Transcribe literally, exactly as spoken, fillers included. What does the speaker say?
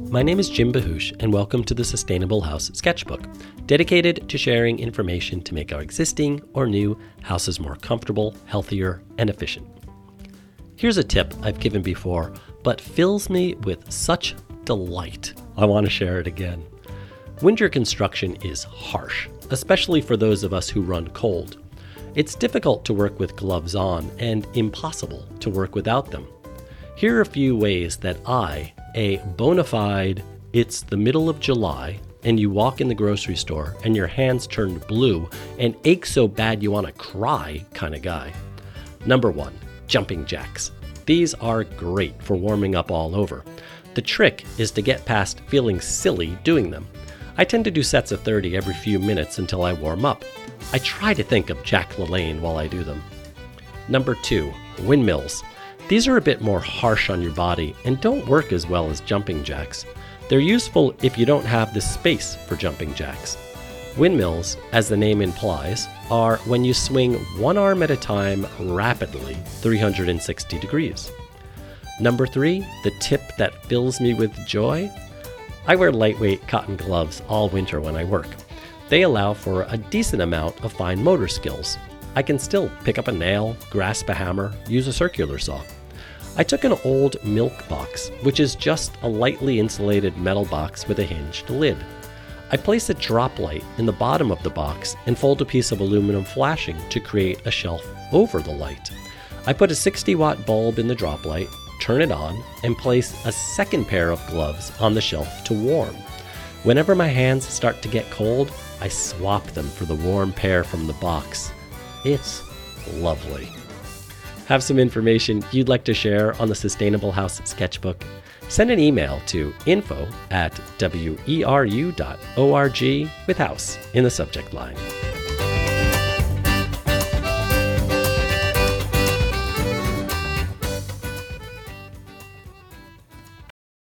My name is Jim Bahush, and welcome to the Sustainable House Sketchbook, dedicated to sharing information to make our existing or new houses more comfortable, healthier, and efficient. Here's a tip I've given before, but fills me with such delight. I want to share it again. Winter construction is harsh, especially for those of us who run cold. It's difficult to work with gloves on and impossible to work without them. Here are a few ways that I, a bona fide, it's the middle of July, and you walk in the grocery store and your hands turn blue and ache so bad you want to cry kind of guy. Number one, jumping jacks. These are great for warming up all over. The trick is to get past feeling silly doing them. I tend to do sets of thirty every few minutes until I warm up. I try to think of Jack LaLanne while I do them. Number two, windmills. These are a bit more harsh on your body and don't work as well as jumping jacks. They're useful if you don't have the space for jumping jacks. Windmills, as the name implies, are when you swing one arm at a time rapidly, three hundred sixty degrees. Number three, the tip that fills me with joy. I wear lightweight cotton gloves all winter when I work. They allow for a decent amount of fine motor skills. I can still pick up a nail, grasp a hammer, use a circular saw. I took an old milk box, which is just a lightly insulated metal box with a hinged lid. I place a drop light in the bottom of the box and fold a piece of aluminum flashing to create a shelf over the light. I put a sixty watt bulb in the drop light, turn it on, and place a second pair of gloves on the shelf to warm. Whenever my hands start to get cold, I swap them for the warm pair from the box. It's lovely. Have some information you'd like to share on the Sustainable House Sketchbook? Send an email to info at weru dot org with house in the subject line.